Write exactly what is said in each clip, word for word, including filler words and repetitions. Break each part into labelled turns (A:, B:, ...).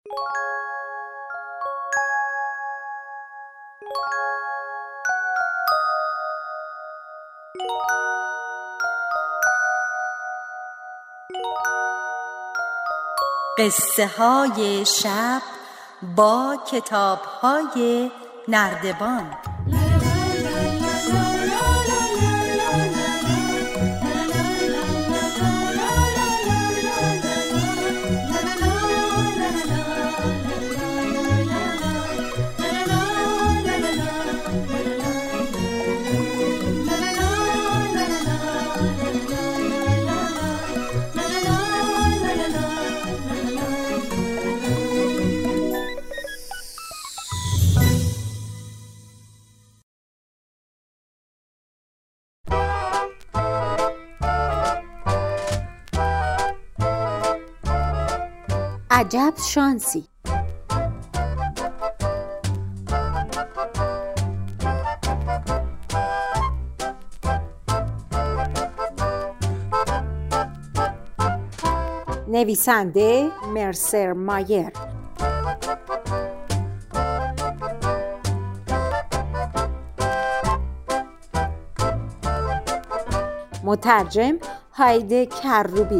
A: قصه های شب با کتاب های نردبان.
B: عجب شانسی. نویسنده مرسر مایر، مترجم هایده کروبی،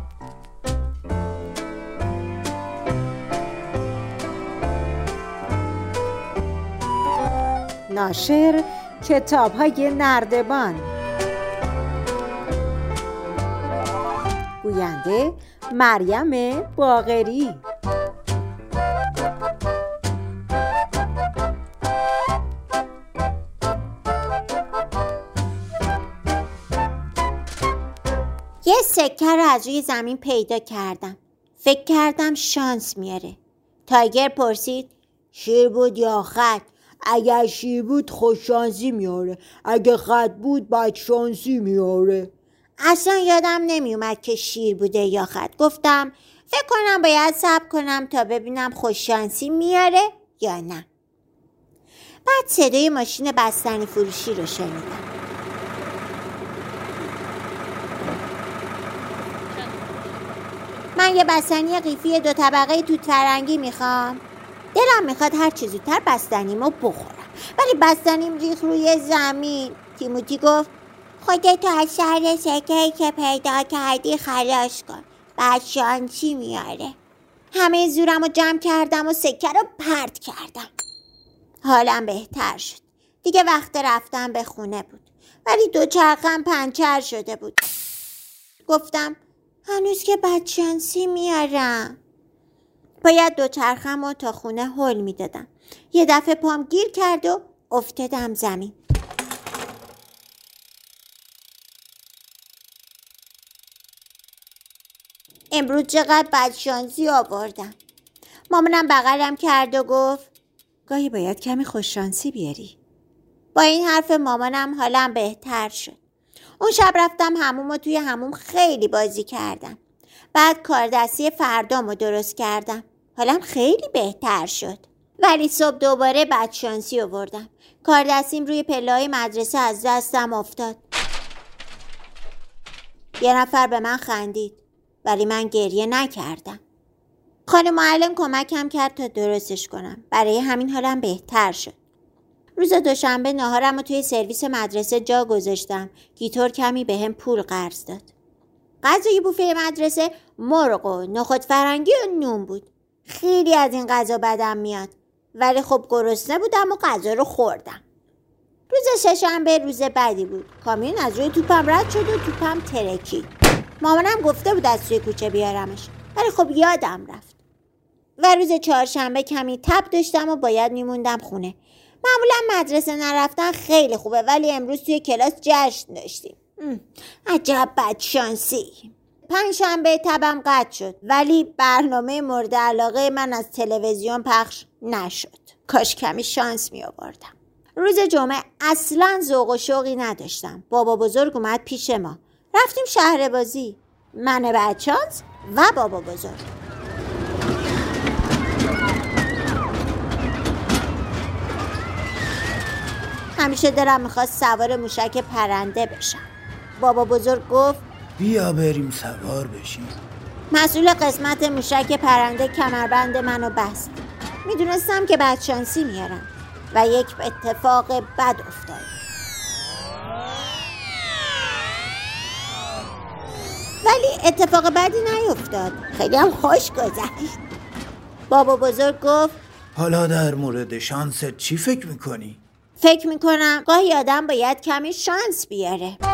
B: ناشر کتاب‌های نردبان، گوینده مریم باقری.
C: یه سکه رو از روی زمین پیدا کردم. فکر کردم شانس میاره. تایگر پرسید شیر بود یا خط؟ اگر شیر بود خوش شانسی میاره، اگه خط بود بد شانسی میاره. اصلا یادم نمیومد که شیر بوده یا خط. گفتم فکر کنم باید صبر کنم تا ببینم خوش شانسی میاره یا نه. بعد صدای ماشین بستنی فروشی رو شنیدم. من یه بستنی قیفی دو طبقه توت فرنگی میخوام. دلم میخواد هر چی زودتر بستنیمو بخورم، ولی بستنیم ریخ روی زمین. تیموتی گفت خودتو از شر سکه‌ای که پیدا کردی خلاص کن، بعد شانسی میاره. همه زورمو جمع کردم و سکه رو پرت کردم. حالم بهتر شد. دیگه وقت رفتن به خونه بود، ولی دوچرخم پنچر شده بود. گفتم هنوز که بد شانسی میارم. باید دوچرخم رو تا خونه هل میدادم. یه دفعه پام گیر کرد و افتادم زمین. امروز چقدر بدشانسی آوردم. مامانم بغلم کرد و گفت
B: گاهی باید کمی خوششانسی بیاری.
C: با این حرف مامانم حالم بهتر شد. اون شب رفتم حموم و توی حموم خیلی بازی کردم. بعد کاردستی فردامو درست کردم. حالم خیلی بهتر شد. ولی صبح دوباره بدشانسی آوردم. کاردستیم روی پله‌های مدرسه از دستم افتاد. یه نفر به من خندید، ولی من گریه نکردم. خانم معلم کمکم کرد تا درستش کنم. برای همین حالم بهتر شد. روز دوشنبه ناهارم رو توی سرویس مدرسه جا گذاشتم. گیتور کمی به هم پول قرض داد. غذای بوفه مدرسه مرغ و نخود فرنگی و نون بود. خیلی از این غذا بدم میاد، ولی خب گرسنه بودم و غذا رو خوردم. روز سه‌شنبه روز بدی بود. کامیون از روی توپم رد شد و توپم ترکید. مامانم گفته بود از توی کوچه بیارمش، ولی خب یادم رفت. و روز چهارشنبه کمی تب داشتم و باید میموندم خونه. معمولا مدرسه نرفتن خیلی خوبه، ولی امروز توی کلاس جشن داشتیم. عجب بدشانسی. پنجشنبه تبم قطع شد، ولی برنامه مورد علاقه من از تلویزیون پخش نشد. کاش کمی شانس می آوردم. روز جمعه اصلا ذوق و شوقی نداشتم. بابا بزرگ اومد پیش ما. رفتیم شهر بازی. من بدشانس و بابا بزرگ. همیشه دلم میخواست سوار موشک پرنده بشم. بابا بزرگ گفت
D: بیا بریم سوار بشیم.
C: مسئول قسمت موشک پرنده کمربند منو بست. میدونستم که بدشانسی میارم و یک اتفاق بد افتاد. ولی اتفاق بدی نیفتاد. خیلی هم خوش گذشت. بابا بزرگ گفت
D: حالا در مورد شانست چی فکر میکنی؟
C: فکر میکنم گاهی آدم باید کمی شانس بیاره.